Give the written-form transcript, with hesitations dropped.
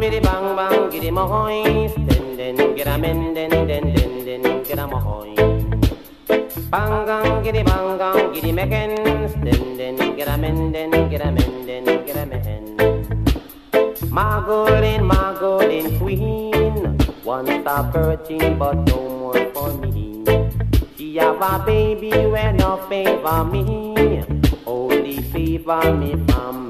biddy bang bang, giddy mohoy. Den get a men, den get a mohoy. Bang giddy mecken. Den get a men, get a men. Margolin queen. Once a virgin, but no more for me. She have a baby when no favor me. Only favor me from